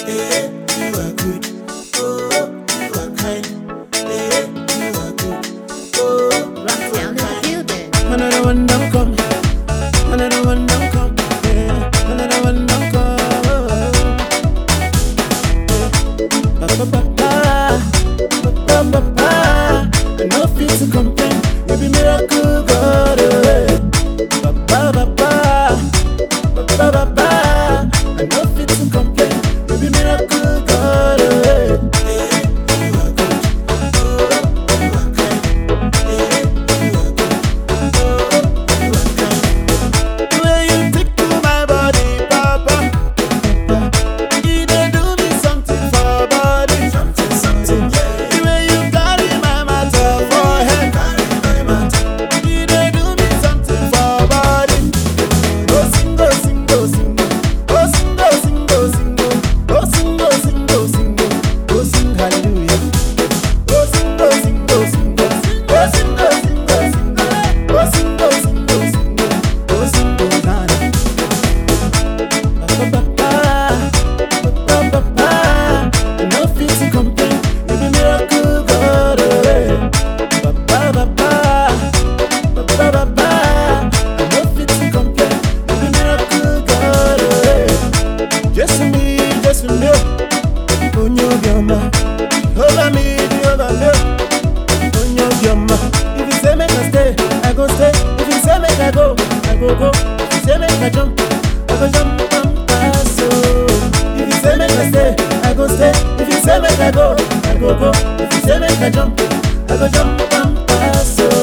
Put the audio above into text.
Eh, you are good. Oh, you are kind. Eh, you are good. Oh, Rock down in the building. another one don't come. Another one don't come. Yeah, another one don't come. Ba ba ba ba ba ba. I no fit to complain. You be miracle God. Ba ba ba ba ba ba ba ba. I no fit to complain. You be miracle God. You are good. Oh, you are kind. You are good. Oh, you are kind. The way you take to my body, Papa. You dey do me something for body. Something, yeah. The way you carry my matter for head. You dey do me something for body. Oh, singo, singo, singo. Oh, singo, singo, singo. Oh, singo, singo, singo. Oh, sing hallelujah. Oh, singo, singo, singo. Oh, singo, singo, singo. Oh, singo, singo, singo. Oh, singo, nana. Ba ba ba ba ba ba. I no fit to complain. You be miracle God. Ba ba ba ba ba ba ba. I no fit to complain. You be miracle God. Just me, onyo bioma. Over me, over me. Onyo bioma. If you say make I stay, I go stay. If you say make I go, I go go. If you say make I jump, I go jump. So if you say make I stay, I go stay. If you say make I go, I go go. If you say make I jump, I go jump. So